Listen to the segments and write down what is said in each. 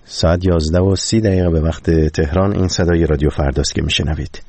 ساعت 11:30 به وقت تهران. این صدای رادیو فرداست که میشنوید.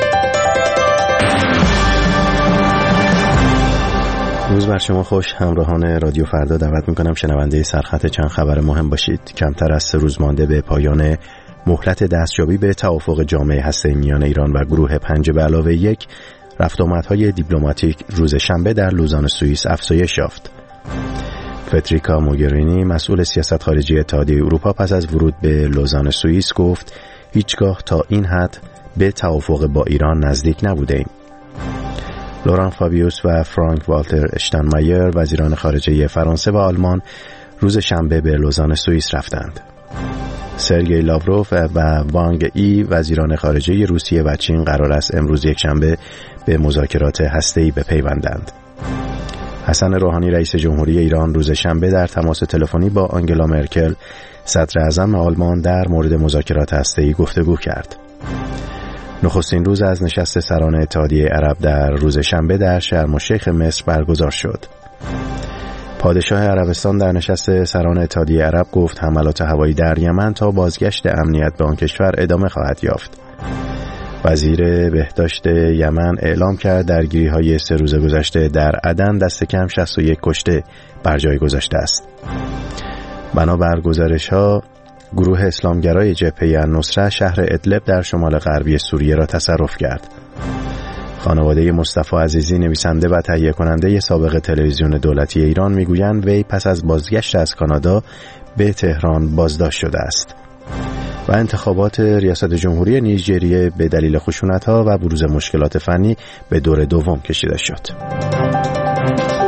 روز بر شما خوش. همراهان رادیو فردا دعوت میکنم شنونده سرخط چند خبر مهم باشید. کمتر از 3 روز مانده به پایان مهلت دستیابی به توافق جامعه هسته‌ای میان ایران و گروه 5+1 رفت آمدهای دیپلماتیک روز شنبه در لوزان سوئیس افزایش یافت. فدریکا موگرینی مسئول سیاست خارجی اتحادیه اروپا پس از ورود به لوزان سوئیس گفت هیچگاه تا این حد به توافق با ایران نزدیک نبودیم. لوران فابیوس و فرانک والتر اشتاینمایر وزیران خارجه فرانسه و آلمان روز شنبه به لوزان سوئیس رفتند. سرگئی لاوروف و وانگ ای وزیران خارجه روسیه و چین قرار است امروز یکشنبه به مذاکرات هسته‌ای بپیوندند. حسن روحانی رئیس جمهوری ایران روز شنبه در تماس تلفنی با آنگلا مرکل صدر اعظم آلمان در مورد مذاکرات هسته‌ای گفتگو کرد. نخستین روز از نشست سران اتحادیه عرب در روز شنبه در شرم الشیخ مصر برگزار شد. پادشاه عربستان در نشست سران اتحادیه عرب گفت حملات هوایی در یمن تا بازگشت امنیت به آن کشور ادامه خواهد یافت. وزیر بهداشت یمن اعلام کرد درگیری‌های 3 روز گذشته در عدن دست کم 61 کشته بر جای گذاشته است. بنابر گزارش‌ها گروه اسلامگرای جبهه النصره شهر ادلب در شمال غربی سوریه را تصرف کرد. خانواده مصطفی عزیزی نویسنده و تهیه کننده سابق تلویزیون دولتی ایران میگویند وی پس از بازگشت از کانادا به تهران بازداشت شده است. و انتخابات ریاست جمهوری نیجریه به دلیل خشونت‌ها و بروز مشکلات فنی به دور دوم کشیده شد.